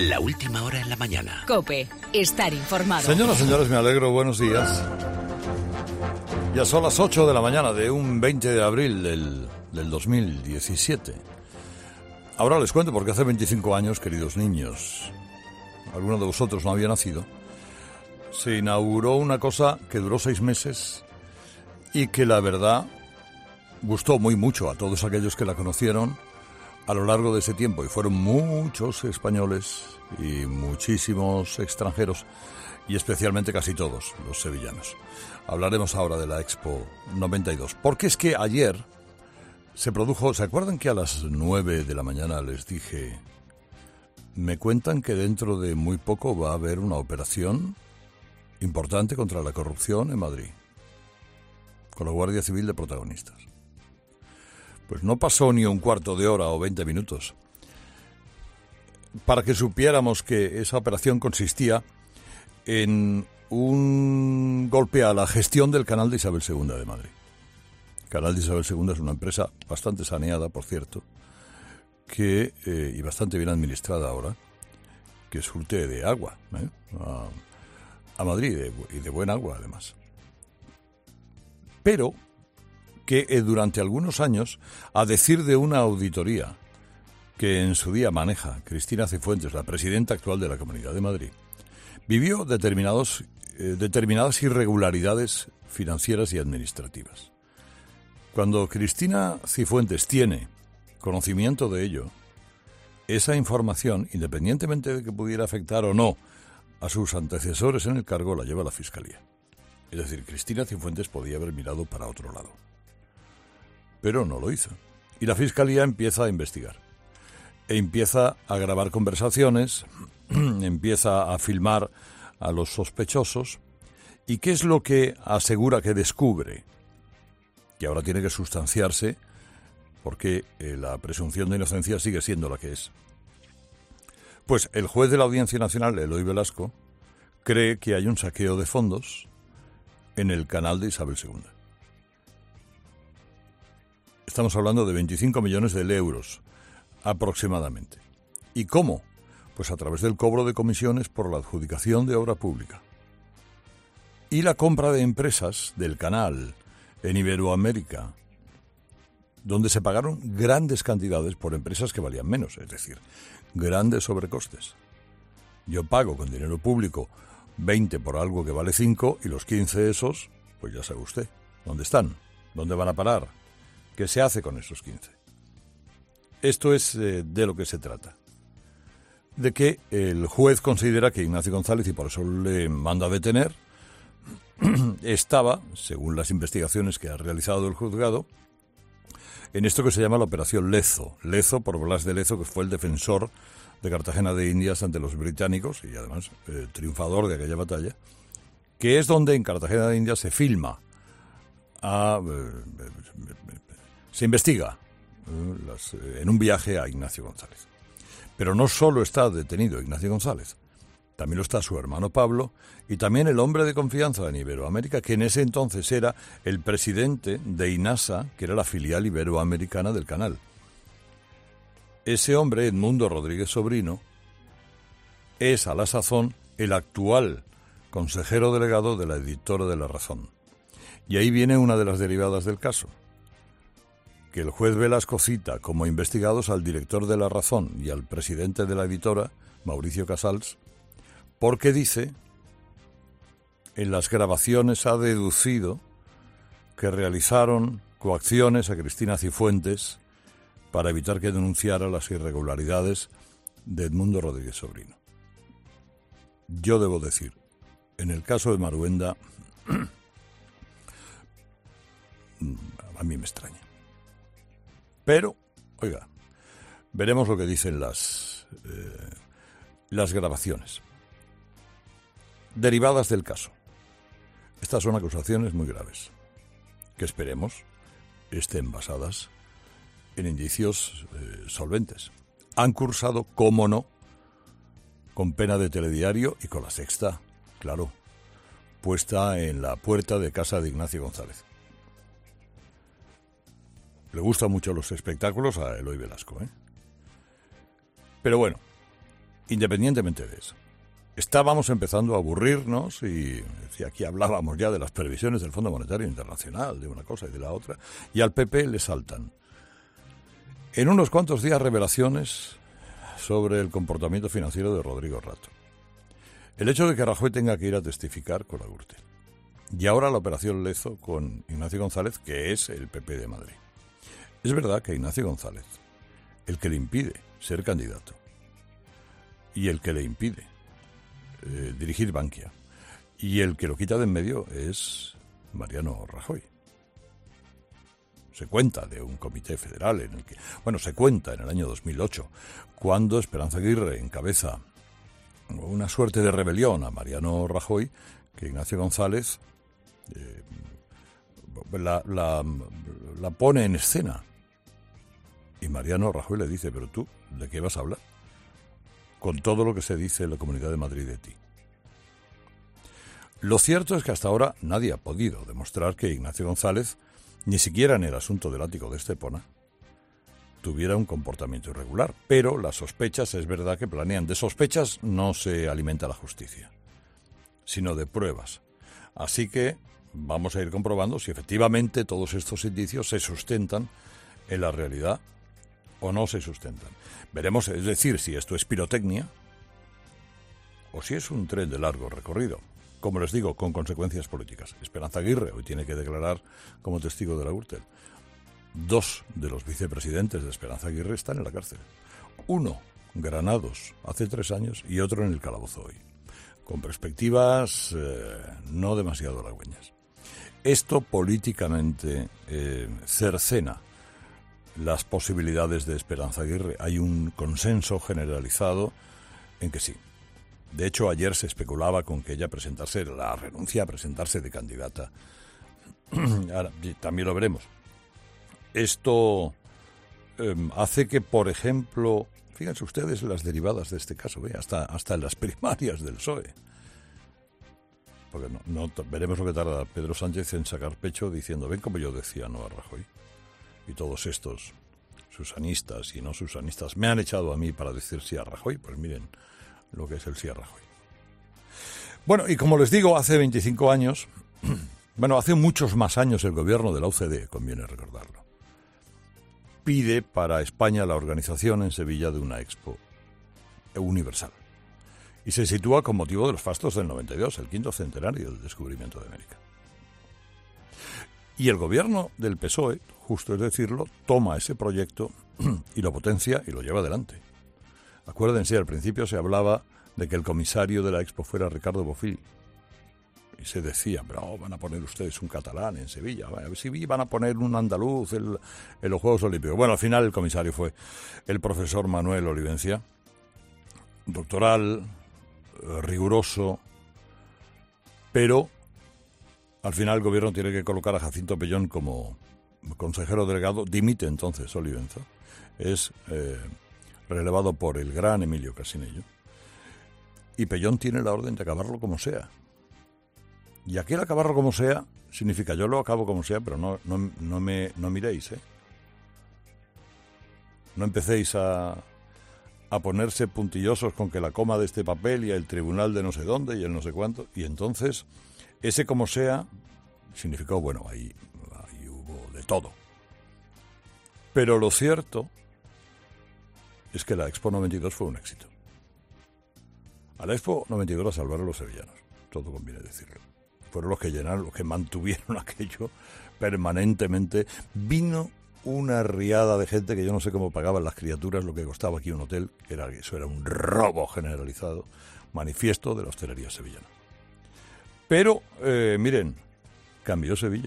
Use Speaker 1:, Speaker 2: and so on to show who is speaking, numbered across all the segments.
Speaker 1: La última hora en la mañana.
Speaker 2: COPE. Estar informado.
Speaker 3: Señoras, señores, me alegro. Buenos días. Ya son las 8 de la mañana de un 20 de abril del 2017. Ahora les cuento porque hace 25 años, queridos niños, alguno de vosotros no había nacido, se inauguró una cosa que duró 6 meses y que la verdad gustó muy mucho a todos aquellos que la conocieron a lo largo de ese tiempo, y fueron muchos españoles y muchísimos extranjeros, y especialmente casi todos los sevillanos. Hablaremos ahora de la Expo 92, porque es que ayer se produjo, ¿se acuerdan que a las 9 de la mañana les dije, me cuentan que dentro de muy poco va a haber una operación importante contra la corrupción en Madrid, con la Guardia Civil de protagonistas? Pues no pasó ni un cuarto de hora o 20 minutos para que supiéramos que esa operación consistía en un golpe a la gestión del canal de Isabel II de Madrid. El canal de Isabel II es una empresa bastante saneada, por cierto, y bastante bien administrada ahora, que surte de agua a Madrid, y de buen agua además. Pero que durante algunos años, a decir de una auditoría que en su día maneja Cristina Cifuentes, la presidenta actual de la Comunidad de Madrid, vivió determinadas irregularidades financieras y administrativas. Cuando Cristina Cifuentes tiene conocimiento de ello, esa información, independientemente de que pudiera afectar o no a sus antecesores en el cargo, la lleva a la Fiscalía. Es decir, Cristina Cifuentes podía haber mirado para otro lado, pero no lo hizo. Y la Fiscalía empieza a investigar. E empieza a grabar conversaciones, empieza a filmar a los sospechosos. ¿Y qué es lo que asegura que descubre? Que ahora tiene que sustanciarse, porque la presunción de inocencia sigue siendo la que es. Pues el juez de la Audiencia Nacional, Eloy Velasco, cree que hay un saqueo de fondos en el canal de Isabel II. Estamos hablando de 25 millones de euros, aproximadamente. ¿Y cómo? Pues a través del cobro de comisiones por la adjudicación de obra pública. Y la compra de empresas del canal en Iberoamérica, donde se pagaron grandes cantidades por empresas que valían menos, es decir, grandes sobrecostes. Yo pago con dinero público 20 por algo que vale 5, y los 15 esos, pues ya sabe usted, ¿dónde están? ¿Dónde van a parar? ¿Qué se hace con esos 15? Esto es de lo que se trata. De que el juez considera que Ignacio González, y por eso le manda a detener, estaba, según las investigaciones que ha realizado el juzgado, en esto que se llama la Operación Lezo. Lezo por Blas de Lezo, que fue el defensor de Cartagena de Indias ante los británicos, y además triunfador de aquella batalla, que es donde en Cartagena de Indias se filma, se investiga en un viaje a Ignacio González. Pero no solo está detenido Ignacio González, también lo está su hermano Pablo, y también el hombre de confianza en Iberoamérica, que en ese entonces era el presidente de INASA, que era la filial iberoamericana del canal. Ese hombre, Edmundo Rodríguez Sobrino, es a la sazón el actual consejero delegado de la editora de La Razón. Y ahí viene una de las derivadas del caso, que el juez Velasco cita como investigados al director de La Razón y al presidente de la editora, Mauricio Casals, porque dice, en las grabaciones ha deducido que realizaron coacciones a Cristina Cifuentes para evitar que denunciara las irregularidades de Edmundo Rodríguez Sobrino. Yo debo decir, en el caso de Maruenda, a mí me extraña. Pero, oiga, veremos lo que dicen las grabaciones derivadas del caso. Estas son acusaciones muy graves, que esperemos estén basadas en indicios solventes. Han cursado, cómo no, con pena de telediario y con La Sexta, claro, puesta en la puerta de casa de Ignacio González. Le gustan mucho los espectáculos a Eloy Velasco, ¿eh? Pero bueno, independientemente de eso, estábamos empezando a aburrirnos y aquí hablábamos ya de las previsiones del Fondo Monetario Internacional, de una cosa y de la otra, y al PP le saltan en unos cuantos días revelaciones sobre el comportamiento financiero de Rodrigo Rato. El hecho de que Rajoy tenga que ir a testificar con la Gürtel. Y ahora la operación Lezo con Ignacio González, que es el PP de Madrid. Es verdad que Ignacio González, el que le impide ser candidato y el que le impide dirigir Bankia y el que lo quita de en medio es Mariano Rajoy. Se cuenta de un comité federal en el que, se cuenta en el año 2008, cuando Esperanza Aguirre encabeza una suerte de rebelión a Mariano Rajoy, que Ignacio González la pone en escena. Y Mariano Rajoy le dice, pero tú, ¿de qué vas a hablar? Con todo lo que se dice en la Comunidad de Madrid de ti. Lo cierto es que hasta ahora nadie ha podido demostrar que Ignacio González, ni siquiera en el asunto del ático de Estepona, tuviera un comportamiento irregular. Pero las sospechas, es verdad que planean. De sospechas no se alimenta la justicia, sino de pruebas. Así que vamos a ir comprobando si efectivamente todos estos indicios se sustentan en la realidad o no se sustentan. Veremos, es decir, si esto es pirotecnia o si es un tren de largo recorrido. Como les digo, con consecuencias políticas. Esperanza Aguirre hoy tiene que declarar como testigo de la Gürtel. 2 de los vicepresidentes de Esperanza Aguirre están en la cárcel. Uno, Granados, hace 3 años, y otro en el calabozo hoy. Con perspectivas no demasiado halagüeñas. Esto políticamente cercena las posibilidades de Esperanza Aguirre. Hay un consenso generalizado en que sí. De hecho, ayer se especulaba con que ella la renuncia a presentarse de candidata. Ahora, también lo veremos. Esto hace que, por ejemplo, fíjense ustedes las derivadas de este caso, hasta en las primarias del PSOE. Porque no veremos lo que tarda Pedro Sánchez en sacar pecho diciendo, ven como yo decía, no a Rajoy. Y todos estos susanistas y no susanistas me han echado a mí para decir sí a Rajoy. Pues miren lo que es el sí a Rajoy. Bueno, y como les digo, hace 25 años, hace muchos más años el gobierno de la OCDE, conviene recordarlo, pide para España la organización en Sevilla de una Expo universal. Y se sitúa con motivo de los fastos del 92, el 5º centenario del descubrimiento de América. Y el gobierno del PSOE, justo es decirlo, toma ese proyecto y lo potencia y lo lleva adelante. Acuérdense, al principio se hablaba de que el comisario de la Expo fuera Ricardo Bofill. Y se decía, pero van a poner ustedes un catalán en Sevilla, sí, van a poner un andaluz en los Juegos Olímpicos. Bueno, al final el comisario fue el profesor Manuel Olivencia, doctoral, riguroso, pero al final el gobierno tiene que colocar a Jacinto Pellón como consejero delegado. Dimite entonces Olivenza. Es relevado por el gran Emilio Casinello. Y Pellón tiene la orden de acabarlo como sea. Y aquel acabarlo como sea significa yo lo acabo como sea, pero no miréis, No empecéis a ponerse puntillosos con que la coma de este papel y el tribunal de no sé dónde y el no sé cuánto. Y entonces, ese como sea significó, ahí hubo de todo. Pero lo cierto es que la Expo 92 fue un éxito. A la Expo 92 la salvaron los sevillanos, todo conviene decirlo. Fueron los que llenaron, los que mantuvieron aquello permanentemente. Vino una riada de gente que yo no sé cómo pagaban las criaturas lo que costaba aquí un hotel, eso era un robo generalizado, manifiesto de la hostelería sevillana. Pero, miren, cambió Sevilla.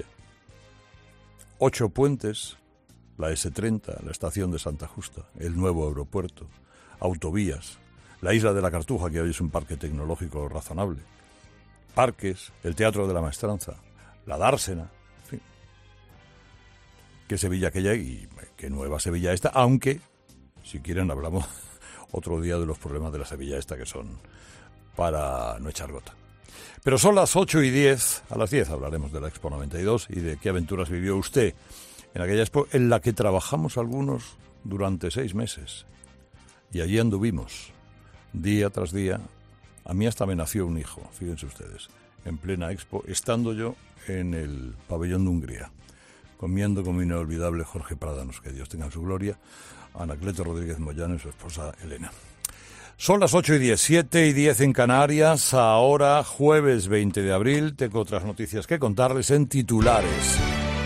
Speaker 3: 8 puentes, la S30, la estación de Santa Justa, el nuevo aeropuerto, autovías, la isla de la Cartuja, que hoy es un parque tecnológico razonable, parques, el Teatro de la Maestranza, la Dársena, en fin. Qué Sevilla aquella y qué nueva Sevilla esta, aunque, si quieren, hablamos otro día de los problemas de la Sevilla esta, que son para no echar gota. Pero son las 8:10, a las 10 hablaremos de la Expo 92 y de qué aventuras vivió usted en aquella Expo, en la que trabajamos algunos durante 6 meses. Y allí anduvimos, día tras día. A mí hasta me nació un hijo, fíjense ustedes, en plena Expo, estando yo en el pabellón de Hungría, comiendo con mi inolvidable Jorge Prádanos, que Dios tenga en su gloria, Anacleto Rodríguez Moyano y su esposa Elena. Son las 8:10, 7:10 en Canarias, ahora jueves 20 de abril, tengo otras noticias que contarles en titulares.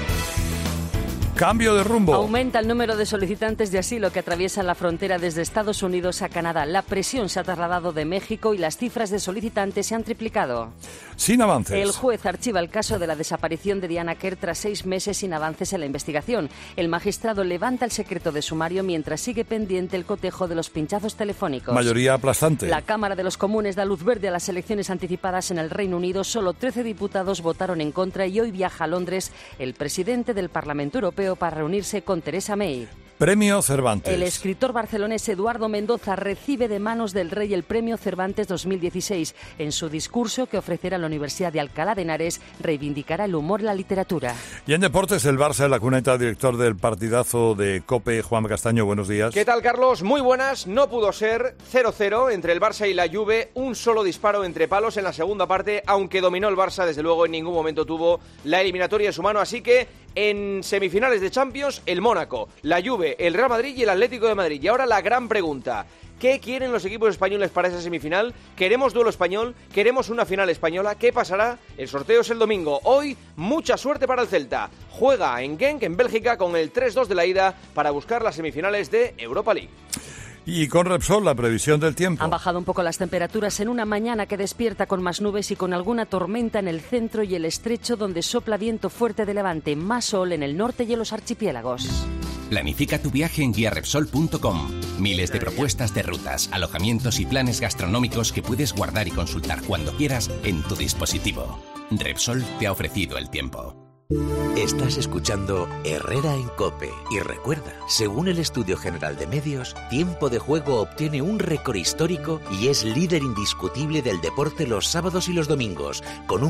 Speaker 3: Cambio de rumbo.
Speaker 2: Aumenta el número de solicitantes de asilo que atraviesan la frontera desde Estados Unidos a Canadá. La presión se ha trasladado de México y las cifras de solicitantes se han triplicado.
Speaker 3: Sin avances.
Speaker 2: El juez archiva el caso de la desaparición de Diana Quer tras 6 meses sin avances en la investigación. El magistrado levanta el secreto de sumario mientras sigue pendiente el cotejo de los pinchazos telefónicos.
Speaker 3: Mayoría aplastante.
Speaker 2: La Cámara de los Comunes da luz verde a las elecciones anticipadas en el Reino Unido. Solo 13 diputados votaron en contra y hoy viaja a Londres el presidente del Parlamento Europeo para reunirse con Theresa May.
Speaker 3: Premio Cervantes.
Speaker 2: El escritor barcelonés Eduardo Mendoza recibe de manos del rey el Premio Cervantes 2016. En su discurso que ofrecerá en la Universidad de Alcalá de Henares, reivindicará el humor en la literatura.
Speaker 3: Y en deportes, el Barça de la cuneta, director del partidazo de COPE, Juan Castaño, buenos días.
Speaker 4: ¿Qué tal, Carlos? Muy buenas. No pudo ser 0-0 entre el Barça y la Juve. Un solo disparo entre palos en la segunda parte, aunque dominó el Barça, desde luego en ningún momento tuvo la eliminatoria en su mano. Así que en semifinales de Champions, el Mónaco, la Juve, el Real Madrid y el Atlético de Madrid. Y ahora la gran pregunta: ¿qué quieren los equipos españoles para esa semifinal? ¿Queremos duelo español? ¿Queremos una final española? ¿Qué pasará? El sorteo es el domingo. Hoy, mucha suerte para el Celta. Juega en Genk, en Bélgica, con el 3-2 de la ida para buscar las semifinales de Europa League.
Speaker 3: Y con Repsol, la previsión del tiempo.
Speaker 2: Han bajado un poco las temperaturas en una mañana que despierta con más nubes y con alguna tormenta en el centro y el estrecho, donde sopla viento fuerte de levante. Más sol en el norte y en los archipiélagos.
Speaker 1: Planifica tu viaje en guiarepsol.com. Miles de propuestas de rutas, alojamientos y planes gastronómicos que puedes guardar y consultar cuando quieras en tu dispositivo. Repsol te ha ofrecido el tiempo.
Speaker 5: Estás escuchando Herrera en COPE. Y recuerda, según el Estudio General de Medios, Tiempo de Juego obtiene un récord histórico y es líder indiscutible del deporte los sábados y los domingos, con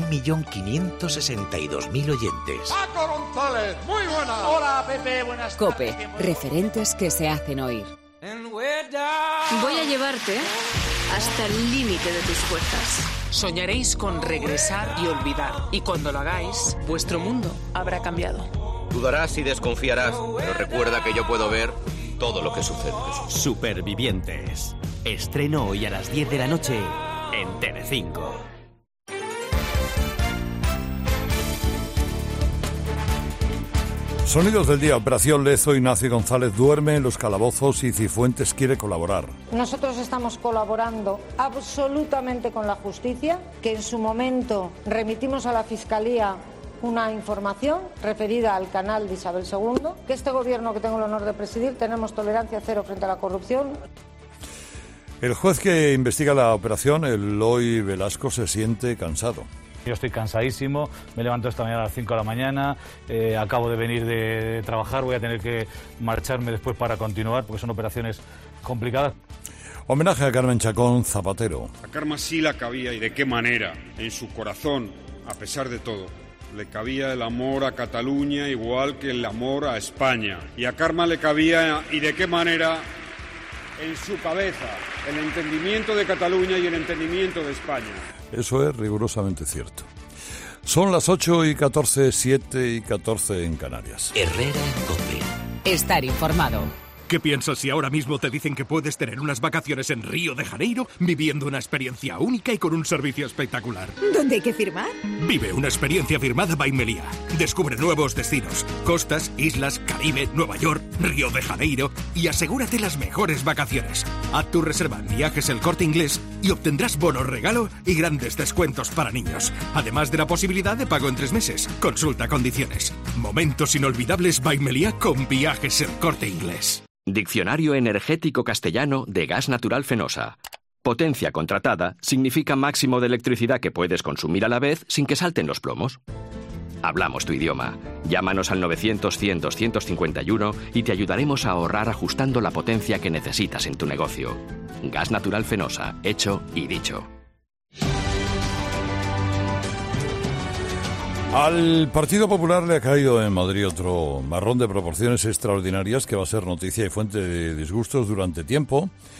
Speaker 5: 1.562.000 oyentes.
Speaker 6: Paco González, muy buena. Hola, Pepe, buenas tardes.
Speaker 2: COPE, referentes que se hacen oír.
Speaker 7: Voy a llevarte hasta el límite de tus fuerzas. Soñaréis con regresar y olvidar. Y cuando lo hagáis, vuestro mundo habrá cambiado.
Speaker 8: Dudarás y desconfiarás, pero recuerda que yo puedo ver todo lo que sucede.
Speaker 9: Supervivientes. Estreno hoy a las 10 de la noche en Telecinco.
Speaker 3: Sonidos del día. Operación Lezo. Ignacio González duerme en los calabozos y Cifuentes quiere colaborar.
Speaker 10: Nosotros estamos colaborando absolutamente con la justicia, que en su momento remitimos a la Fiscalía una información referida al canal de Isabel II, que este gobierno que tengo el honor de presidir tenemos tolerancia cero frente a la corrupción.
Speaker 3: El juez que investiga la operación, Eloy Velasco, se siente cansado.
Speaker 11: Yo estoy cansadísimo, me levanto esta mañana a las 5 de la mañana, acabo de venir de trabajar, voy a tener que marcharme después para continuar porque son operaciones complicadas.
Speaker 3: Homenaje a Carmen Chacón, Zapatero.
Speaker 12: A Carmen sí la cabía, y de qué manera, en su corazón, a pesar de todo. Le cabía el amor a Cataluña igual que el amor a España. Y a Carmen le cabía, y de qué manera, en su cabeza, el entendimiento de Cataluña y el entendimiento de España.
Speaker 3: Eso es rigurosamente cierto. Son las 8:14, 7:14 en Canarias.
Speaker 5: Herrera en COPE.
Speaker 2: Estar informado.
Speaker 13: ¿Qué piensas si ahora mismo te dicen que puedes tener unas vacaciones en Río de Janeiro viviendo una experiencia única y con un servicio espectacular?
Speaker 14: ¿Dónde hay que firmar?
Speaker 13: Vive una experiencia firmada by Meliá. Descubre nuevos destinos, costas, islas, Caribe, Nueva York, Río de Janeiro y asegúrate las mejores vacaciones. Haz tu reserva en Viajes El Corte Inglés y obtendrás bonos regalo y grandes descuentos para niños, además de la posibilidad de pago en 3 meses. Consulta condiciones. Momentos inolvidables by Meliá con Viajes El Corte Inglés.
Speaker 1: Diccionario energético castellano de gas natural Fenosa. Potencia contratada significa máximo de electricidad que puedes consumir a la vez sin que salten los plomos. Hablamos tu idioma. Llámanos al 900-100-251 y te ayudaremos a ahorrar ajustando la potencia que necesitas en tu negocio. Gas natural Fenosa, hecho y dicho.
Speaker 3: Al Partido Popular le ha caído en Madrid otro marrón de proporciones extraordinarias que va a ser noticia y fuente de disgustos durante tiempo.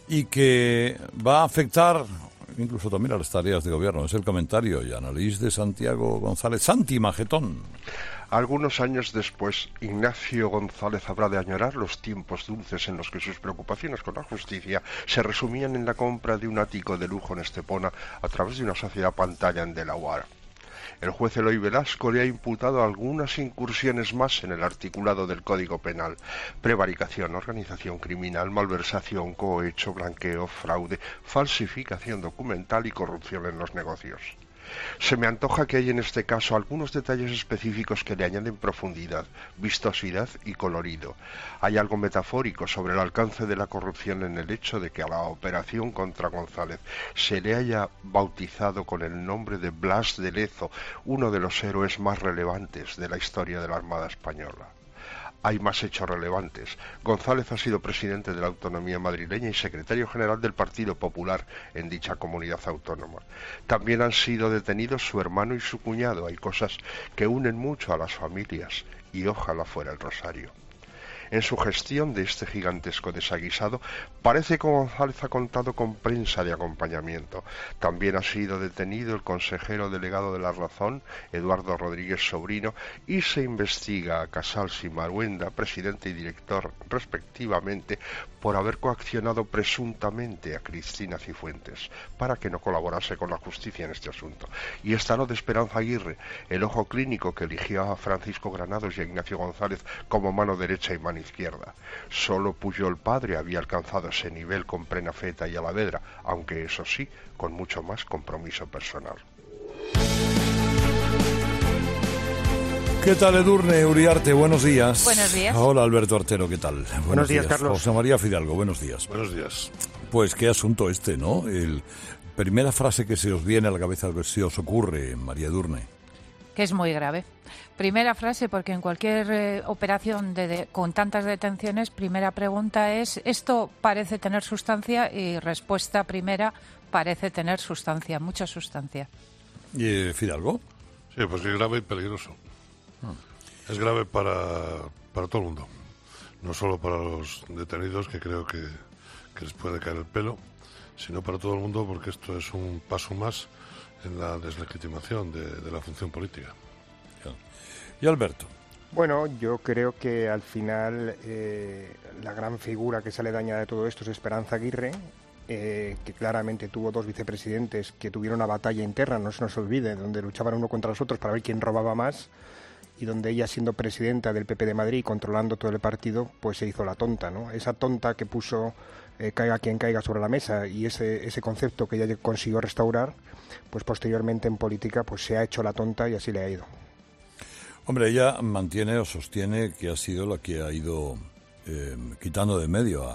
Speaker 3: y que va a afectar incluso también a las tareas de gobierno. Es el comentario y análisis de Santiago González. Santi Magetón.
Speaker 14: Algunos años después, Ignacio González habrá de añorar los tiempos dulces en los que sus preocupaciones con la justicia se resumían en la compra de un ático de lujo en Estepona a través de una sociedad pantalla en Delaware. El juez Eloy Velasco le ha imputado algunas incursiones más en el articulado del Código Penal: prevaricación, organización criminal, malversación, cohecho, blanqueo, fraude, falsificación documental y corrupción en los negocios. Se me antoja que hay en este caso algunos detalles específicos que le añaden profundidad, vistosidad y colorido. Hay algo metafórico sobre el alcance de la corrupción en el hecho de que a la operación contra González se le haya bautizado con el nombre de Blas de Lezo, uno de los héroes más relevantes de la historia de la Armada Española. Hay más hechos relevantes. González ha sido presidente de la autonomía madrileña y secretario general del Partido Popular en dicha comunidad autónoma. También han sido detenidos su hermano y su cuñado. Hay cosas que unen mucho a las familias y ojalá fuera el rosario. En su gestión de este gigantesco desaguisado, parece que González ha contado con prensa de acompañamiento. También ha sido detenido el consejero delegado de La Razón, Eduardo Rodríguez Sobrino, y se investiga a Casals y Maruenda, presidente y director respectivamente, por haber coaccionado presuntamente a Cristina Cifuentes para que no colaborase con la justicia en este asunto. Y está lo de Esperanza Aguirre, el ojo clínico que eligió a Francisco Granados y a Ignacio González como mano derecha y mano izquierda. Solo Pujol padre había alcanzado ese nivel con Prenafeta y Alavedra, aunque eso sí, con mucho más compromiso personal.
Speaker 3: ¿Qué tal, Edurne Uriarte? Buenos días.
Speaker 15: Buenos días.
Speaker 3: Hola, Alberto Artero, ¿qué tal?
Speaker 15: Buenos días, Carlos.
Speaker 3: José María Fidalgo, buenos días.
Speaker 16: Buenos días.
Speaker 3: Pues qué asunto este, ¿no? Primera frase que se os viene a la cabeza, que se os ocurre, María Edurne.
Speaker 15: Que es muy grave. Primera frase, porque en cualquier operación con tantas detenciones, primera pregunta es: ¿esto parece tener sustancia? Y respuesta primera: parece tener sustancia, mucha sustancia.
Speaker 3: ¿Y Fidalgo?
Speaker 16: Sí, pues es grave y peligroso. Es grave para todo el mundo, no solo para los detenidos, que creo que les puede caer el pelo, sino para todo el mundo, porque esto es un paso más en la deslegitimación de la función política.
Speaker 3: ¿Y Alberto?
Speaker 17: Bueno, yo creo que al final la gran figura que sale dañada de todo esto es Esperanza Aguirre, que claramente tuvo dos vicepresidentes que tuvieron una batalla interna, no se nos olvide, donde luchaban uno contra los otros para ver quién robaba más, y donde ella, siendo presidenta del PP de Madrid, controlando todo el partido, pues se hizo la tonta, ¿no? Esa tonta que puso caiga quien caiga sobre la mesa, y ese concepto que ella consiguió restaurar, pues posteriormente en política pues se ha hecho la tonta y así le ha ido.
Speaker 3: Hombre, ella mantiene o sostiene que ha sido la que ha ido quitando de medio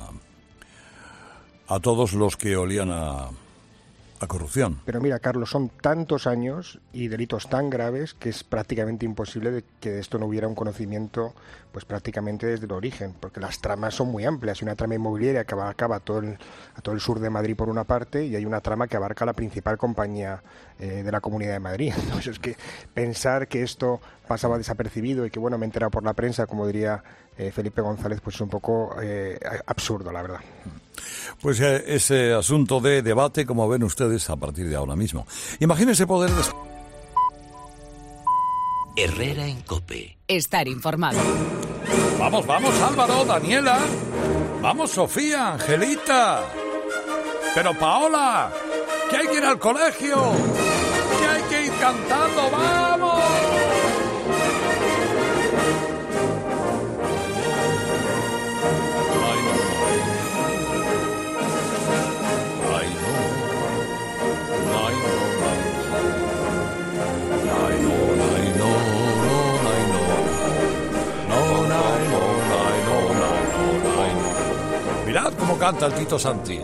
Speaker 3: a todos los que olían a corrupción.
Speaker 17: Pero mira, Carlos, son tantos años y delitos tan graves que es prácticamente imposible de que de esto no hubiera un conocimiento pues prácticamente desde el origen, porque las tramas son muy amplias. Hay una trama inmobiliaria que abarcaba a todo el sur de Madrid por una parte, y hay una trama que abarca la principal compañía de la Comunidad de Madrid. Entonces, es que pensar que esto pasaba desapercibido y que, bueno, me he enterado por la prensa, como diría Felipe González, pues es un poco absurdo, la verdad.
Speaker 3: Pues ese asunto de debate, como ven ustedes, a partir de ahora mismo. Imagínense poder...
Speaker 5: Herrera en COPE.
Speaker 2: Estar informado.
Speaker 3: Vamos, vamos, Álvaro, Daniela. Vamos, Sofía, Angelita. Pero Paola, que hay que ir al colegio. Que hay que ir cantando, vamos. Mirad cómo canta el Tito Santi,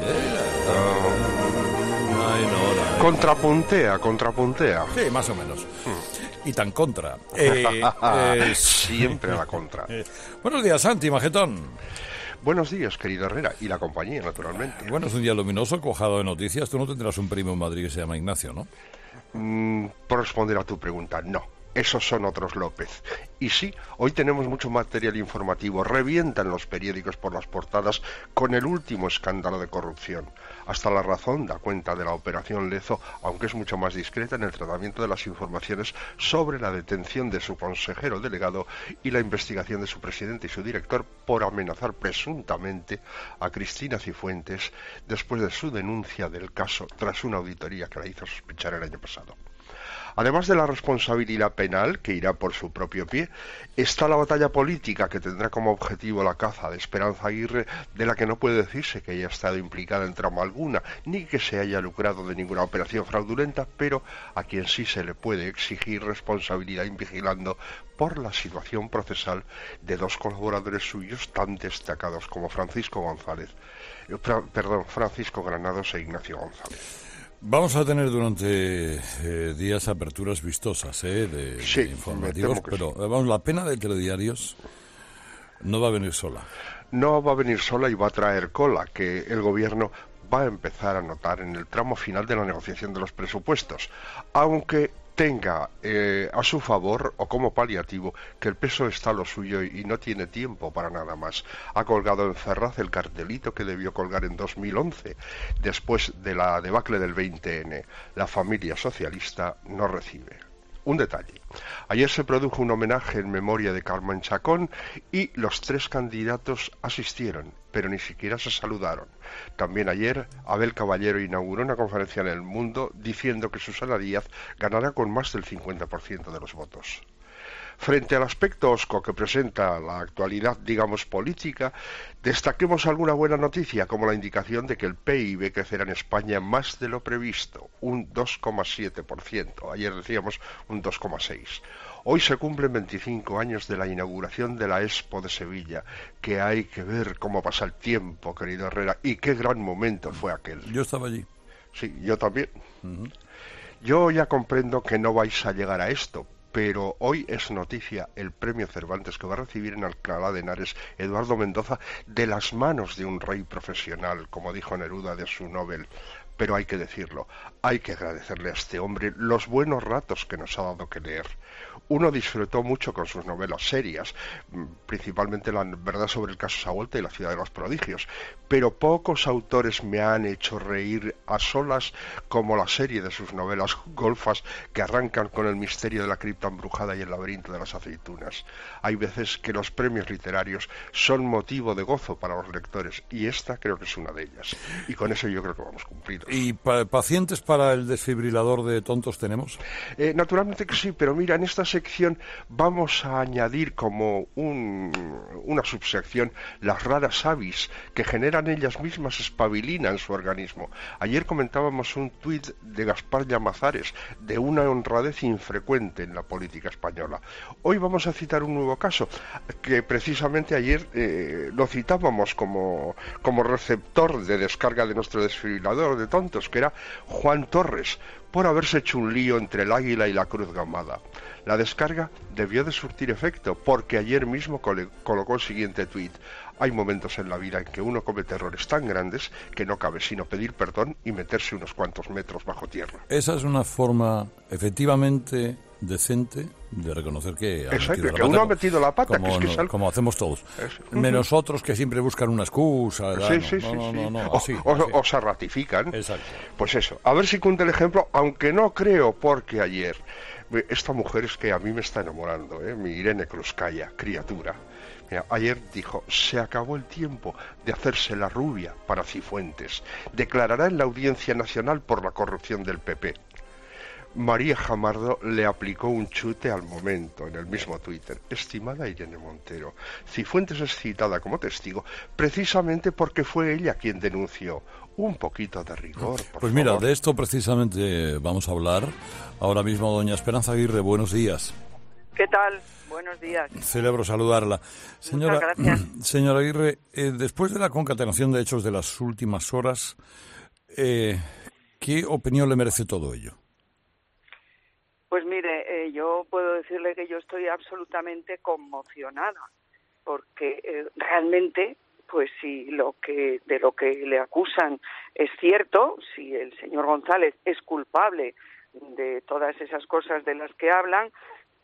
Speaker 14: Contrapuntea.
Speaker 3: Sí, más o menos. Y tan contra.
Speaker 14: Siempre a la contra.
Speaker 3: Buenos días, Santi Magetón.
Speaker 14: Buenos días, querido Herrera, y la compañía, naturalmente.
Speaker 3: Bueno, es un día luminoso, cuajado de noticias. Tú no tendrás un primo en Madrid que se llama Ignacio, ¿no?
Speaker 14: Por responder a tu pregunta, no. Esos son otros López. Y sí, hoy tenemos mucho material informativo. Revientan los periódicos por las portadas con el último escándalo de corrupción. Hasta La Razón da cuenta de la operación Lezo, aunque es mucho más discreta en el tratamiento de las informaciones sobre la detención de su consejero delegado y la investigación de su presidente y su director por amenazar presuntamente a Cristina Cifuentes después de su denuncia del caso tras una auditoría que la hizo sospechar el año pasado. Además de la responsabilidad penal, que irá por su propio pie, está la batalla política que tendrá como objetivo la caza de Esperanza Aguirre, de la que no puede decirse que haya estado implicada en trama alguna, ni que se haya lucrado de ninguna operación fraudulenta, pero a quien sí se le puede exigir responsabilidad invigilando por la situación procesal de dos colaboradores suyos tan destacados como Francisco Granados e Ignacio González.
Speaker 3: Vamos a tener durante días aperturas vistosas de informativos, pero vamos, la pena de telediarios no va a venir sola.
Speaker 14: No va a venir sola y va a traer cola, que el gobierno va a empezar a notar en el tramo final de la negociación de los presupuestos, aunque tenga a su favor o como paliativo que el peso está a lo suyo y no tiene tiempo para nada más. Ha colgado en Ferraz el cartelito que debió colgar en 2011, después de la debacle del 20N. La familia socialista no recibe. Un detalle. Ayer se produjo un homenaje en memoria de Carmen Chacón y los 3 candidatos asistieron, pero ni siquiera se saludaron. También ayer Abel Caballero inauguró una conferencia en El Mundo diciendo que Susana Díaz ganará con más del 50% de los votos. Frente al aspecto hosco que presenta la actualidad, digamos, política, destaquemos alguna buena noticia, como la indicación de que el PIB crecerá en España más de lo previsto, un 2,7%. Ayer decíamos un 2,6%. Hoy se cumplen 25 años de la inauguración de la Expo de Sevilla, que hay que ver cómo pasa el tiempo, querido Herrera, y qué gran momento fue aquel.
Speaker 3: Yo estaba allí.
Speaker 14: Sí, yo también. Yo ya comprendo que no vais a llegar a esto, pero hoy es noticia el premio Cervantes que va a recibir en Alcalá de Henares Eduardo Mendoza de las manos de un rey profesional, como dijo Neruda de su Nobel. Pero hay que decirlo, hay que agradecerle a este hombre los buenos ratos que nos ha dado que leer. Uno disfrutó mucho con sus novelas serias, principalmente La verdad sobre el caso Savolta y La ciudad de los prodigios, pero pocos autores me han hecho reír a solas como la serie de sus novelas golfas que arrancan con El misterio de la cripta embrujada y El laberinto de las aceitunas. Hay veces que los premios literarios son motivo de gozo para los lectores y esta creo que es una de ellas. Y con eso yo creo que vamos cumplidos.
Speaker 3: ¿Y pacientes para el desfibrilador de tontos tenemos?
Speaker 14: Naturalmente que sí, pero mira, en esta sección vamos a añadir como una subsección las raras avis que generan ellas mismas espabilina en su organismo. Ayer comentábamos un tuit de Gaspar Llamazares de una honradez infrecuente en la política española. Hoy vamos a citar un nuevo caso que precisamente ayer lo citábamos como receptor de descarga de nuestro desfibrilador de tontos, que era Juan Torres, por haberse hecho un lío entre el Águila y la Cruz Gamada. La descarga debió de surtir efecto, porque ayer mismo colocó el siguiente tuit: hay momentos en la vida en que uno comete errores tan grandes que no cabe sino pedir perdón y meterse unos cuantos metros bajo tierra.
Speaker 3: Esa es una forma efectivamente decente de reconocer que
Speaker 14: uno ha metido la pata,
Speaker 3: como hacemos todos. Menos otros que siempre buscan una excusa.
Speaker 14: O se ratifican.
Speaker 3: Exacto.
Speaker 14: Pues eso, a ver si cunde el ejemplo, aunque no creo, porque ayer esta mujer es que a mí me está enamorando, mi Irene Krúskaya, criatura. Mira, ayer dijo: se acabó el tiempo de hacerse la rubia para Cifuentes. Declarará en la Audiencia Nacional por la corrupción del PP. María Jamardo le aplicó un chute al momento en el mismo Twitter. Estimada Irene Montero, Cifuentes es citada como testigo precisamente porque fue ella quien denunció. Un poquito de rigor, por
Speaker 3: Pues mira,
Speaker 14: favor.
Speaker 3: de esto precisamente vamos a hablar. Ahora mismo, doña Esperanza Aguirre, buenos días.
Speaker 18: ¿Qué tal? Buenos días.
Speaker 3: Celebro saludarla.
Speaker 18: Muchas gracias.
Speaker 3: Señora Aguirre, después de la concatenación de hechos de las últimas horas, ¿qué opinión le merece todo ello?
Speaker 18: Pues mire, yo puedo decirle que yo estoy absolutamente conmocionada, porque realmente, pues si de lo que le acusan es cierto, si el señor González es culpable de todas esas cosas de las que hablan,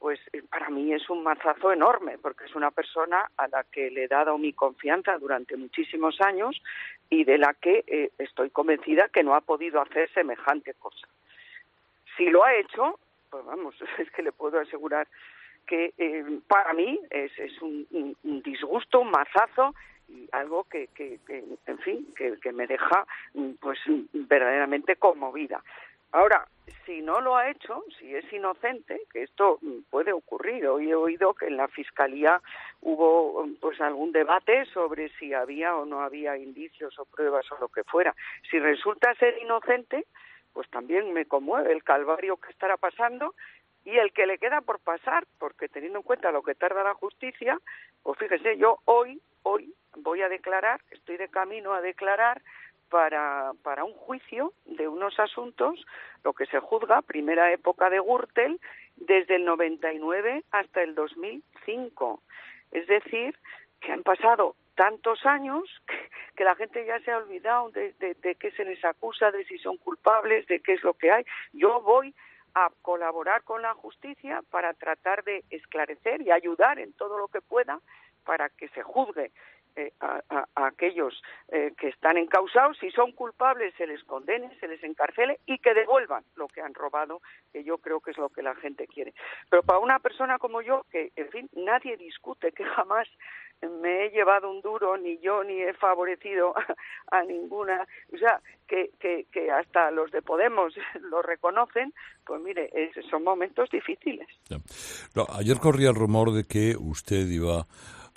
Speaker 18: pues para mí es un mazazo enorme, porque es una persona a la que le he dado mi confianza durante muchísimos años y de la que estoy convencida que no ha podido hacer semejante cosa. Si lo ha hecho, pues vamos, es que le puedo asegurar que para mí es un disgusto, un mazazo y algo que en fin, que me deja pues verdaderamente conmovida. Ahora, si no lo ha hecho, si es inocente, que esto puede ocurrir. Hoy he oído que en la Fiscalía hubo pues algún debate sobre si había o no había indicios o pruebas o lo que fuera. Si resulta ser inocente, pues también me conmueve el calvario que estará pasando y el que le queda por pasar, porque teniendo en cuenta lo que tarda la justicia, pues fíjese, yo hoy voy a declarar, estoy de camino a declarar para un juicio de unos asuntos, lo que se juzga, primera época de Gürtel, desde el 99 hasta el 2005. Es decir, que han pasado tantos años que la gente ya se ha olvidado de qué se les acusa, de si son culpables, de qué es lo que hay. Yo voy a colaborar con la justicia para tratar de esclarecer y ayudar en todo lo que pueda para que se juzgue a aquellos que están encausados, si son culpables se les condene, se les encarcele y que devuelvan lo que han robado, que yo creo que es lo que la gente quiere. Pero para una persona como yo, que en fin, nadie discute, que jamás me he llevado un duro, ni yo ni he favorecido a ninguna, o sea, que hasta los de Podemos lo reconocen, pues mire, son momentos difíciles.
Speaker 3: No, ayer corría el rumor de que usted iba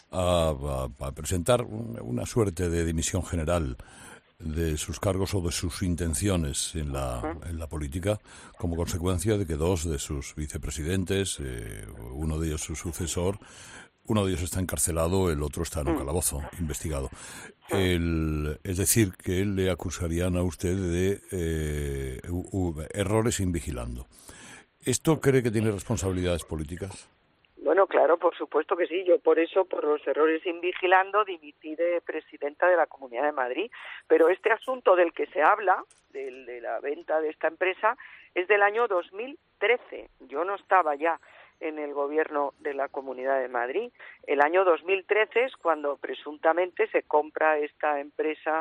Speaker 3: a presentar una suerte de dimisión general de sus cargos o de sus intenciones en la política como consecuencia de que dos de sus vicepresidentes, uno de ellos su sucesor, uno de ellos está encarcelado, el otro está en un calabozo investigado. Es decir, que le acusarían a usted de errores invigilando. ¿Esto cree que tiene responsabilidades políticas?
Speaker 18: Bueno, claro, por supuesto que sí. Yo por eso, por los errores invigilando, dimití de presidenta de la Comunidad de Madrid. Pero este asunto del que se habla, de la venta de esta empresa, es del año 2013. Yo no estaba ya en el gobierno de la Comunidad de Madrid. El año 2013 es cuando presuntamente se compra esta empresa,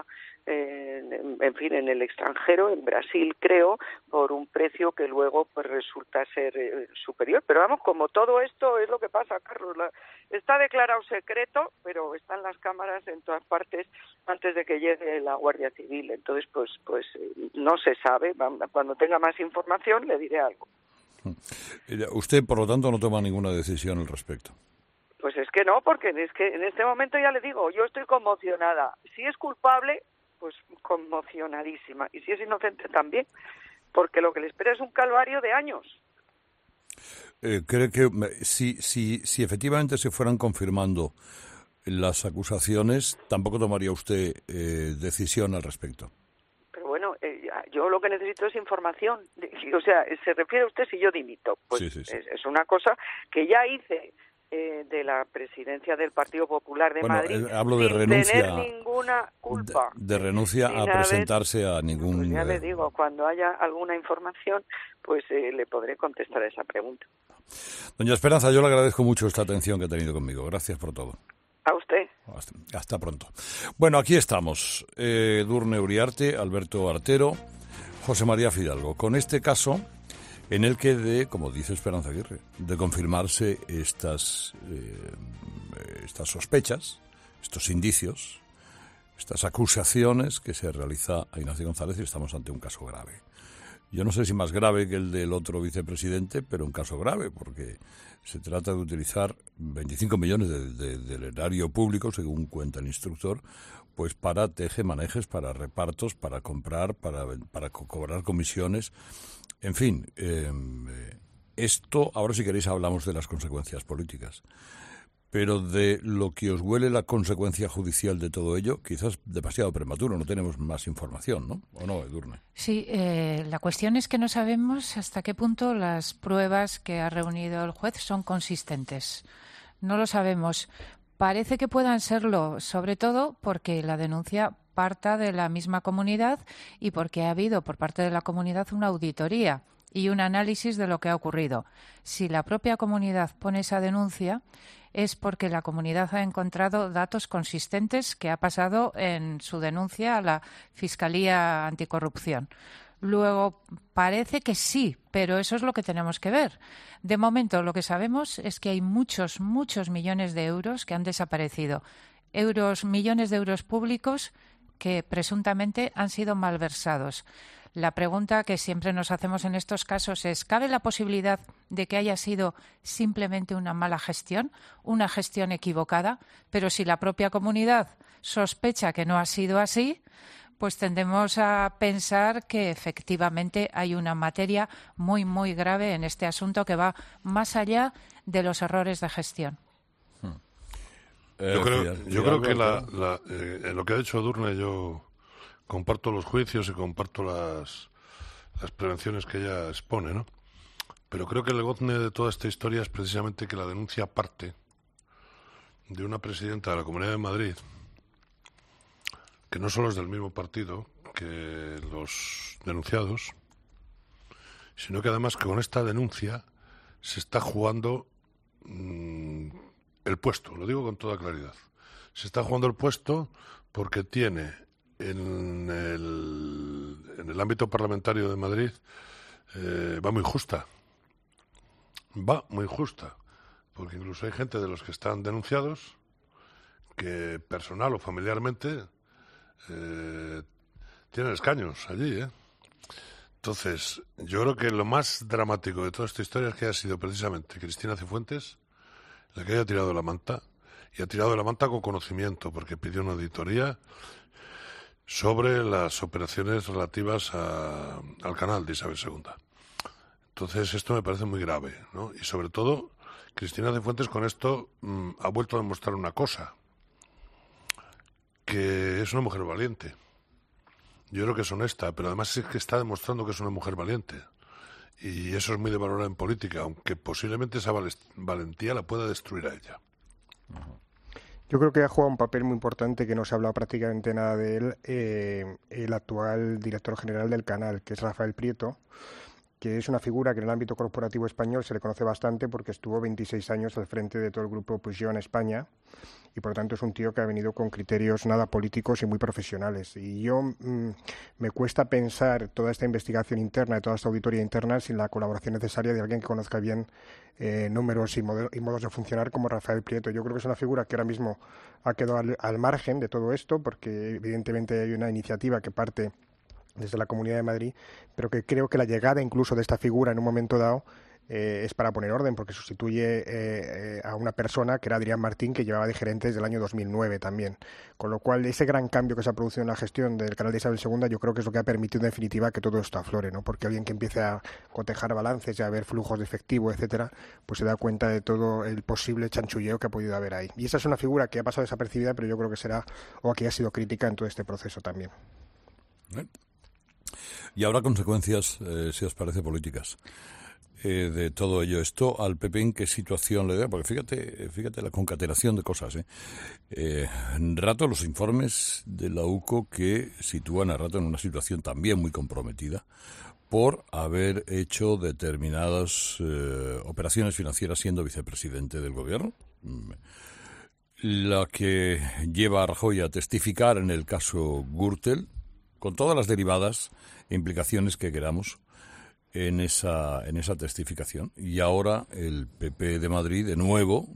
Speaker 18: en fin, en el extranjero, en Brasil creo, por un precio que luego pues resulta ser superior. Pero vamos, como todo esto es lo que pasa, Carlos, está declarado secreto, pero están las cámaras en todas partes antes de que llegue la Guardia Civil. Entonces, pues no se sabe. Cuando tenga más información le diré algo.
Speaker 3: Usted, por lo tanto, no toma ninguna decisión al respecto.
Speaker 18: Pues es que no, porque es que en este momento ya le digo, yo estoy conmocionada. Si es culpable, pues conmocionadísima. Y si es inocente también, porque lo que le espera es un calvario de años.
Speaker 3: ¿Cree que si efectivamente se fueran confirmando las acusaciones, tampoco tomaría usted decisión al respecto?
Speaker 18: Yo lo que necesito es información. O sea, se refiere a usted si yo dimito. Pues sí. Es una cosa que ya hice de la presidencia del Partido Popular de Madrid
Speaker 3: hablo de
Speaker 18: sin
Speaker 3: renuncia,
Speaker 18: tener ninguna culpa.
Speaker 3: De renuncia a presentarse a ningún...
Speaker 18: Pues ya le digo, cuando haya alguna información, pues le podré contestar a esa pregunta.
Speaker 3: Doña Esperanza, yo le agradezco mucho esta atención que ha tenido conmigo. Gracias por todo.
Speaker 18: A usted.
Speaker 3: Hasta pronto. Bueno, aquí estamos. Edurne Uriarte, Alberto Artero, José María Fidalgo, con este caso en el que, como dice Esperanza Aguirre, de confirmarse estas sospechas, estos indicios, estas acusaciones que se realiza a Ignacio González, y estamos ante un caso grave. Yo no sé si más grave que el del otro vicepresidente, pero un caso grave, porque se trata de utilizar 25 millones del erario público, según cuenta el instructor, pues para tejemanejes, para repartos, para comprar, para cobrar comisiones. En fin, esto, ahora si queréis hablamos de las consecuencias políticas. Pero de lo que os huele la consecuencia judicial de todo ello, quizás demasiado prematuro, no tenemos más información, ¿no? ¿O no, Edurne?
Speaker 15: Sí, la cuestión es que no sabemos hasta qué punto las pruebas que ha reunido el juez son consistentes. No lo sabemos. Parece que puedan serlo, sobre todo porque la denuncia parta de la misma comunidad y porque ha habido por parte de la comunidad una auditoría. y un análisis de lo que ha ocurrido. Si la propia comunidad pone esa denuncia, es porque la comunidad ha encontrado datos consistentes que ha pasado en su denuncia a la Fiscalía Anticorrupción. Luego, parece que sí, pero eso es lo que tenemos que ver. De momento, lo que sabemos es que hay muchos millones de euros que han desaparecido. Millones de euros públicos que presuntamente han sido malversados. La pregunta que siempre nos hacemos en estos casos es, ¿cabe la posibilidad de que haya sido simplemente una mala gestión, una gestión equivocada? Pero si la propia comunidad sospecha que no ha sido así, pues tendemos a pensar que efectivamente hay una materia muy grave en este asunto que va más allá de los errores de gestión.
Speaker 16: Yo creo que lo que ha dicho Edurne, yo comparto los juicios y comparto las prevenciones que ella expone, ¿no? Pero creo que el gozne de toda esta historia es precisamente que la denuncia parte de una presidenta de la Comunidad de Madrid que no solo es del mismo partido que los denunciados, sino que además que con esta denuncia se está jugando el puesto, lo digo con toda claridad. Se está jugando el puesto porque tiene en el ámbito parlamentario de Madrid va muy justa, porque incluso hay gente de los que están denunciados que personal o familiarmente tienen escaños allí, Entonces, yo creo que lo más dramático de toda esta historia es que haya sido precisamente Cristina Cifuentes la que haya tirado la manta, y ha tirado la manta con conocimiento, porque pidió una auditoría sobre las operaciones relativas al canal de Isabel II. Entonces, esto me parece muy grave, ¿no? Y sobre todo, Cristina Cifuentes con esto ha vuelto a demostrar una cosa, que es una mujer valiente. Yo creo que es honesta, pero además es que está demostrando que es una mujer valiente. Y eso es muy de valorar en política, aunque posiblemente esa valentía la pueda destruir a ella.
Speaker 17: Yo creo que ha jugado un papel muy importante, que no se ha hablado prácticamente nada de él, el actual director general del canal, que es Rafael Prieto, que es una figura que en el ámbito corporativo español se le conoce bastante porque estuvo 26 años al frente de todo el grupo Peugeot en España, y por lo tanto es un tío que ha venido con criterios nada políticos y muy profesionales. Y yo me cuesta pensar toda esta investigación interna y toda esta auditoría interna sin la colaboración necesaria de alguien que conozca bien números y modos de funcionar como Rafael Prieto. Yo creo que es una figura que ahora mismo ha quedado al margen de todo esto, porque evidentemente hay una iniciativa que parte desde la Comunidad de Madrid, pero que creo que la llegada incluso de esta figura en un momento dado es para poner orden, porque sustituye a una persona que era Adrián Martín, que llevaba de gerente desde el año 2009 también. Con lo cual, ese gran cambio que se ha producido en la gestión del canal de Isabel II, yo creo que es lo que ha permitido en definitiva que todo esto aflore, ¿no? Porque alguien que empiece a cotejar balances y a ver flujos de efectivo, etcétera, pues se da cuenta de todo el posible chanchulleo que ha podido haber ahí. Y esa es una figura que ha pasado desapercibida, pero yo creo que será, o que ha sido crítica en todo este proceso también.
Speaker 3: Y habrá consecuencias, si os parece, políticas de todo ello. Esto al PP, ¿en qué situación le da? Porque fíjate la concatenación de cosas. En rato los informes de la UCO que sitúan a rato en una situación también muy comprometida por haber hecho determinadas operaciones financieras siendo vicepresidente del gobierno. La que lleva a Rajoy a testificar en el caso Gürtel, con todas las derivadas e implicaciones que queramos en esa testificación. Y ahora el PP de Madrid, de nuevo,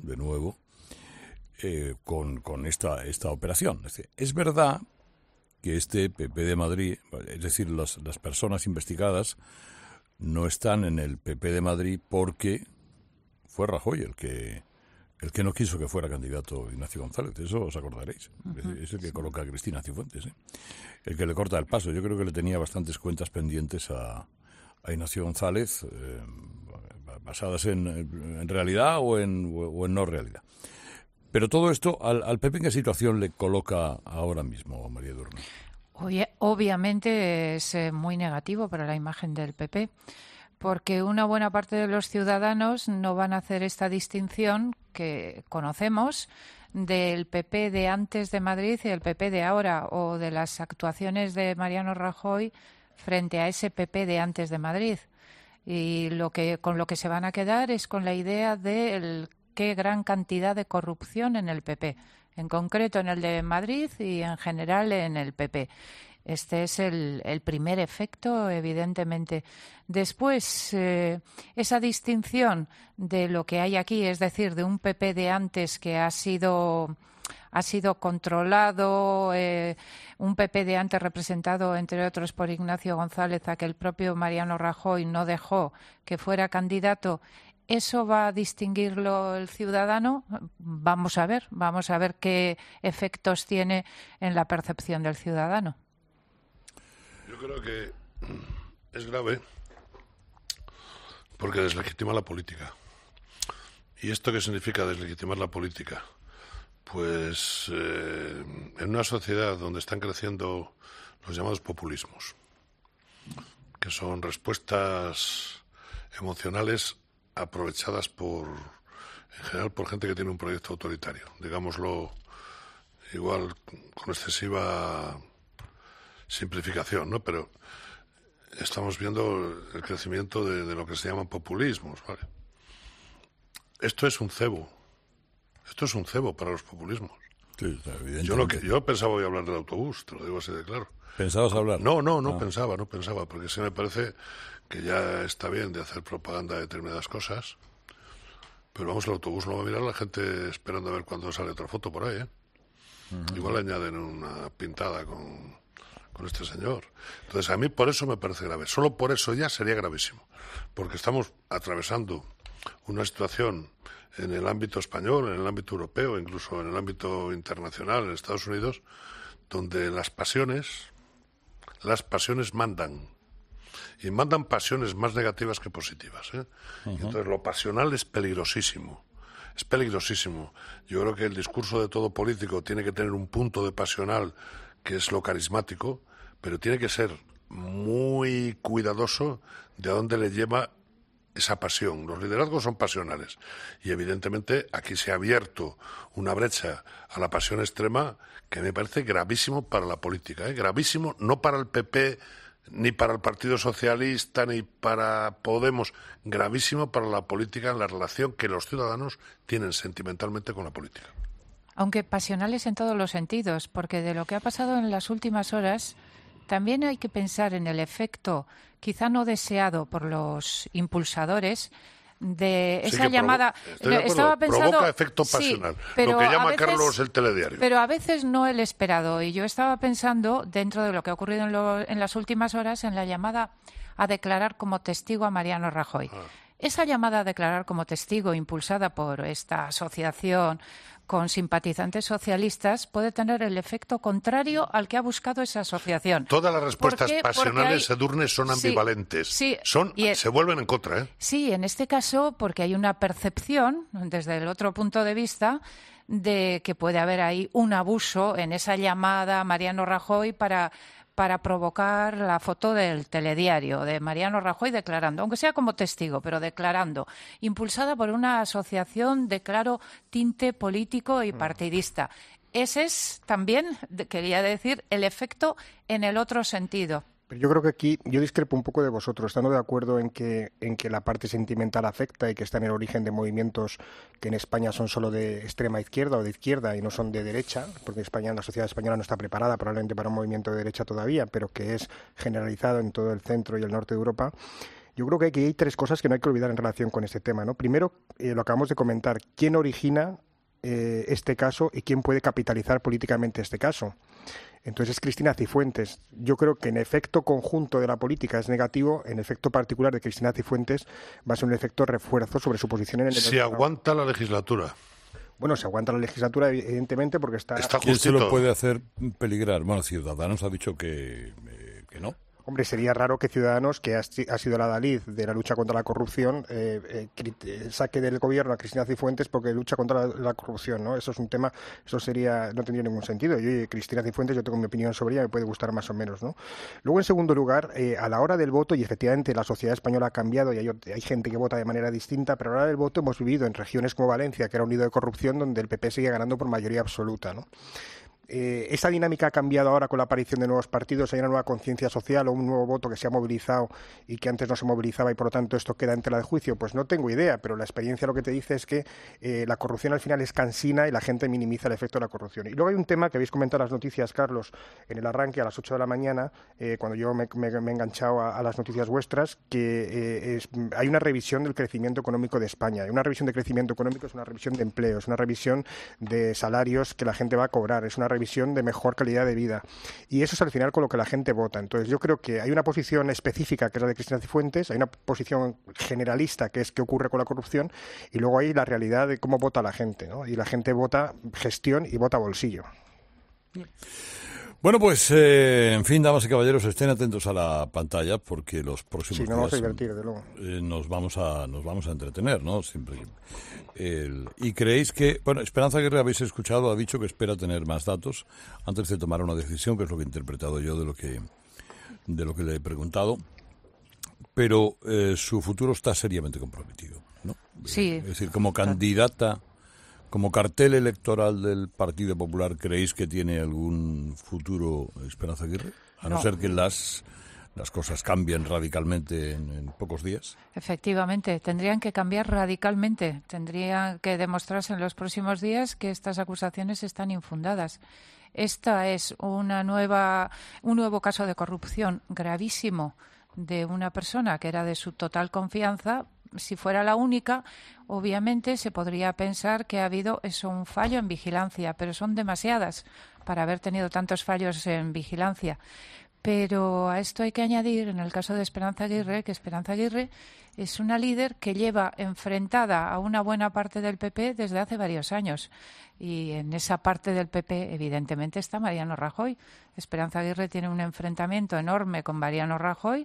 Speaker 3: con esta operación. Es verdad que este PP de Madrid, es decir, las personas investigadas, no están en el PP de Madrid porque fue Rajoy el que no quiso que fuera candidato Ignacio González, eso os acordaréis. Es el que coloca a Cristina Cifuentes, el que le corta el paso. Yo creo que le tenía bastantes cuentas pendientes a Ignacio González, basadas en realidad o en no realidad. Pero todo esto, ¿al PP en qué situación le coloca ahora mismo, María Edurne?
Speaker 15: Obviamente es muy negativo para la imagen del PP, porque una buena parte de los ciudadanos no van a hacer esta distinción que conocemos del PP de antes de Madrid y el PP de ahora, o de las actuaciones de Mariano Rajoy frente a ese PP de antes de Madrid. Y con lo que se van a quedar es con la idea de qué gran cantidad de corrupción en el PP, en concreto en el de Madrid y en general en el PP. Este es el primer efecto, evidentemente. Después, esa distinción de lo que hay aquí, es decir, de un PP de antes que ha sido controlado, un PP de antes representado, entre otros, por Ignacio González, a que el propio Mariano Rajoy no dejó que fuera candidato. ¿Eso va a distinguirlo el ciudadano? Vamos a ver qué efectos tiene en la percepción del ciudadano.
Speaker 16: Yo creo que es grave porque deslegitima la política. ¿Y esto qué significa deslegitimar la política? Pues en una sociedad donde están creciendo los llamados populismos, que son respuestas emocionales aprovechadas en general por gente que tiene un proyecto autoritario, digámoslo igual con excesiva simplificación, ¿no? Pero estamos viendo el crecimiento de lo que se llaman populismos, ¿vale? Esto es un cebo para los populismos.
Speaker 3: Sí, evidentemente.
Speaker 16: Yo pensaba hoy hablar del autobús, te lo digo así de claro.
Speaker 3: ¿Pensabas hablar?
Speaker 16: No pensaba, porque sí me parece que ya está bien de hacer propaganda de determinadas cosas, pero vamos, el autobús no va a mirar a la gente esperando a ver cuándo sale otra foto por ahí, ¿eh? Uh-huh. Igual le añaden una pintada con este señor. Entonces, a mí por eso me parece grave. Solo por eso ya sería gravísimo, porque estamos atravesando una situación en el ámbito español, en el ámbito europeo, incluso en el ámbito internacional, en Estados Unidos, donde las pasiones mandan. Y mandan pasiones más negativas que positivas, ¿eh? Uh-huh. Entonces, lo pasional es peligrosísimo. Es peligrosísimo. Yo creo que el discurso de todo político tiene que tener un punto de pasional, que es lo carismático, pero tiene que ser muy cuidadoso de a dónde le lleva esa pasión. Los liderazgos son pasionales y evidentemente aquí se ha abierto una brecha a la pasión extrema que me parece gravísimo para la política, ¿eh? Gravísimo, no para el PP ni para el Partido Socialista ni para Podemos, gravísimo para la política en la relación que los ciudadanos tienen sentimentalmente con la política.
Speaker 15: Aunque pasionales en todos los sentidos, porque de lo que ha pasado en las últimas horas también hay que pensar en el efecto, quizá no deseado por los impulsadores, de esa llamada.
Speaker 16: Estaba pensando, provoca efecto pasional, sí, lo que llama Carlos el telediario.
Speaker 15: Pero a veces no el esperado. Y yo estaba pensando, dentro de lo que ha ocurrido en las últimas horas, en la llamada a declarar como testigo a Mariano Rajoy. Esa llamada a declarar como testigo, impulsada por esta asociación con simpatizantes socialistas, puede tener el efecto contrario al que ha buscado esa asociación.
Speaker 16: Todas las respuestas pasionales, Edurne, son ambivalentes.
Speaker 15: Sí,
Speaker 16: se vuelven en contra, ¿eh?
Speaker 15: Sí, en este caso, porque hay una percepción, desde el otro punto de vista, de que puede haber ahí un abuso en esa llamada a Mariano Rajoy para provocar la foto del telediario de Mariano Rajoy declarando, aunque sea como testigo, pero declarando, impulsada por una asociación de claro tinte político y partidista. Ese es también, quería decir, el efecto en el otro sentido.
Speaker 17: Pero yo creo que aquí yo discrepo un poco de vosotros, estando de acuerdo en que la parte sentimental afecta y que está en el origen de movimientos que en España son solo de extrema izquierda o de izquierda y no son de derecha, porque la sociedad española no está preparada probablemente para un movimiento de derecha todavía, pero que es generalizado en todo el centro y el norte de Europa. Yo creo que aquí hay tres cosas que no hay que olvidar en relación con este tema, ¿no? Primero, lo acabamos de comentar, ¿quién origina este caso y quién puede capitalizar políticamente este caso? Entonces es Cristina Cifuentes. Yo creo que en efecto conjunto de la política es negativo, en efecto particular de Cristina Cifuentes va a ser un efecto refuerzo sobre su posición en el...
Speaker 16: Si aguanta la legislatura.
Speaker 17: Bueno, se aguanta la legislatura evidentemente porque está
Speaker 3: ¿Quién se lo puede hacer peligrar? Bueno, Ciudadanos ha dicho que no.
Speaker 17: Hombre, sería raro que Ciudadanos, que ha sido la adalid de la lucha contra la corrupción, saque del gobierno a Cristina Cifuentes porque lucha contra la corrupción, ¿no? Eso es un tema, no tendría ningún sentido. Cristina Cifuentes, yo tengo mi opinión sobre ella, me puede gustar más o menos, ¿no? Luego, en segundo lugar, a la hora del voto, y efectivamente la sociedad española ha cambiado y hay gente que vota de manera distinta, pero a la hora del voto hemos vivido en regiones como Valencia, que era un nido de corrupción, donde el PP sigue ganando por mayoría absoluta, ¿no? ¿Esa dinámica ha cambiado ahora con la aparición de nuevos partidos? ¿Hay una nueva conciencia social o un nuevo voto que se ha movilizado y que antes no se movilizaba y por lo tanto esto queda en tela de juicio? Pues no tengo idea, pero la experiencia lo que te dice es que la corrupción al final es cansina y la gente minimiza el efecto de la corrupción. Y luego hay un tema que habéis comentado en las noticias, Carlos, en el arranque a las 8 de la mañana, cuando yo me he enganchado a las noticias vuestras, que hay una revisión del crecimiento económico de España. Una revisión de crecimiento económico es una revisión de empleo, es una revisión de salarios que la gente va a cobrar, es una revisión de mejor calidad de vida. Y eso es al final con lo que la gente vota. Entonces yo creo que hay una posición específica, que es la de Cristina Cifuentes, hay una posición generalista, que es qué ocurre con la corrupción, y luego hay la realidad de cómo vota la gente, ¿no? Y la gente vota gestión y vota bolsillo.
Speaker 3: Bueno, pues, en fin, damas y caballeros, estén atentos a la pantalla porque los próximos días
Speaker 17: vamos a divertir, de luego.
Speaker 3: Nos vamos a entretener, ¿no? Siempre. Y creéis que, bueno, Esperanza Aguirre, habéis escuchado, ha dicho que espera tener más datos antes de tomar una decisión, que es lo que he interpretado yo de lo que le he preguntado, pero su futuro está seriamente comprometido, ¿no?
Speaker 15: Sí.
Speaker 3: Es decir, como candidata, como cartel electoral del Partido Popular, ¿creéis que tiene algún futuro Esperanza Aguirre? A no ser que las cosas cambien radicalmente en pocos días.
Speaker 15: Efectivamente, tendrían que cambiar radicalmente. Tendrían que demostrarse en los próximos días que estas acusaciones están infundadas. Esta es un nuevo caso de corrupción gravísimo de una persona que era de su total confianza. Si fuera la única, obviamente se podría pensar que ha habido un fallo en vigilancia, pero son demasiadas para haber tenido tantos fallos en vigilancia. Pero a esto hay que añadir, en el caso de Esperanza Aguirre, que Esperanza Aguirre es una líder que lleva enfrentada a una buena parte del PP desde hace varios años. Y en esa parte del PP, evidentemente, está Mariano Rajoy. Esperanza Aguirre tiene un enfrentamiento enorme con Mariano Rajoy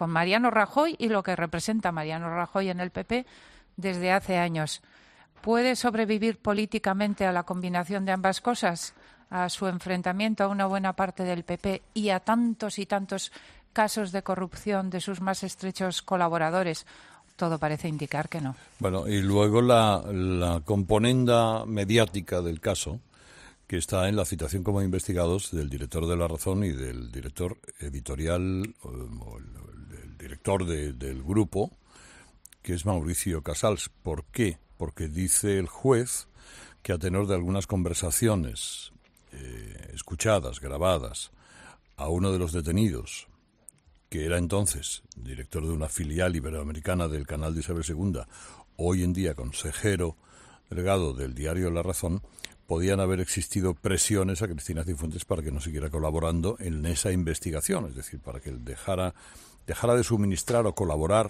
Speaker 15: y lo que representa Mariano Rajoy en el PP desde hace años. ¿Puede sobrevivir políticamente a la combinación de ambas cosas? A su enfrentamiento a una buena parte del PP y a tantos y tantos casos de corrupción de sus más estrechos colaboradores. Todo parece indicar que no.
Speaker 3: Bueno, y luego la componenda mediática del caso, que está en la citación como investigados del director de La Razón y del director editorial, o el director del grupo, que es Mauricio Casals. ¿Por qué? Porque dice el juez que a tenor de algunas conversaciones escuchadas, grabadas, a uno de los detenidos, que era entonces director de una filial iberoamericana del canal de Isabel II, hoy en día consejero delegado del diario La Razón, podían haber existido presiones a Cristina Cifuentes para que no siguiera colaborando en esa investigación, es decir, para que dejara de suministrar o colaborar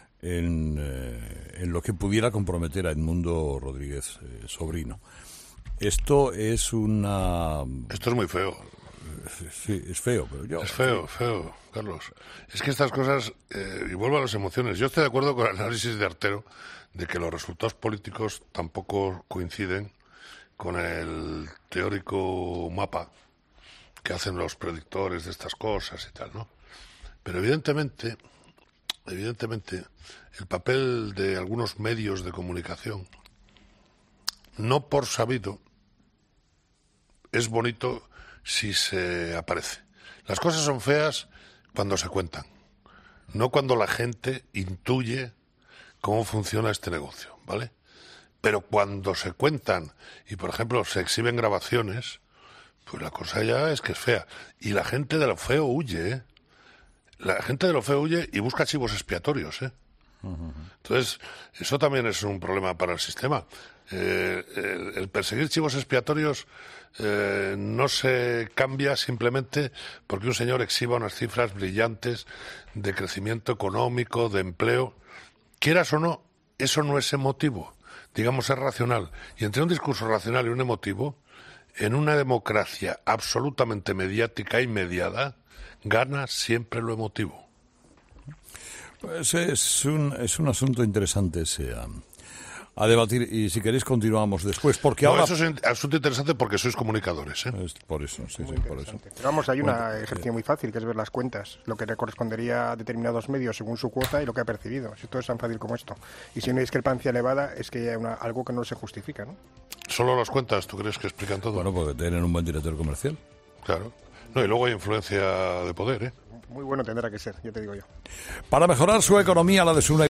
Speaker 3: en lo que pudiera comprometer a Edmundo Rodríguez Sobrino. Esto es
Speaker 16: muy feo.
Speaker 3: Sí, es feo, pero
Speaker 16: Es feo, Carlos. Es que estas cosas, y vuelvo a las emociones, yo estoy de acuerdo con el análisis de Artero de que los resultados políticos tampoco coinciden con el teórico mapa que hacen los predictores de estas cosas y tal, ¿no? Pero evidentemente, el papel de algunos medios de comunicación, no por sabido, es bonito si se aparece. Las cosas son feas cuando se cuentan, no cuando la gente intuye cómo funciona este negocio, ¿vale? Pero cuando se cuentan y, por ejemplo, se exhiben grabaciones, pues la cosa ya es que es fea. Y la gente de lo feo huye, ¿eh? La gente de lo feo huye y busca chivos expiatorios, ¿eh? Entonces, eso también es un problema para el sistema. El perseguir chivos expiatorios no se cambia simplemente porque un señor exhiba unas cifras brillantes de crecimiento económico, de empleo. Quieras o no, eso no es emotivo, digamos, es racional. Y entre un discurso racional y un emotivo, en una democracia absolutamente mediática y mediada, gana siempre lo emotivo.
Speaker 3: Pues es un asunto interesante ese a debatir, y si queréis continuamos después, porque ahora...
Speaker 16: Eso es un asunto interesante porque sois comunicadores, ¿eh?
Speaker 3: Por eso, sí, por eso.
Speaker 17: Pero vamos, hay un ejercicio muy fácil, que es ver las cuentas, lo que le correspondería a determinados medios según su cuota y lo que ha percibido. Si todo es tan fácil como esto. Y si hay una discrepancia elevada, es que hay algo que no se justifica, ¿no?
Speaker 16: ¿Solo las cuentas tú crees que explican todo?
Speaker 3: Bueno, porque tienen un buen director comercial.
Speaker 16: Claro. No, y luego hay influencia de poder, ¿eh?
Speaker 17: Muy bueno tendrá que ser, ya te digo yo.
Speaker 3: Para mejorar su economía, la de su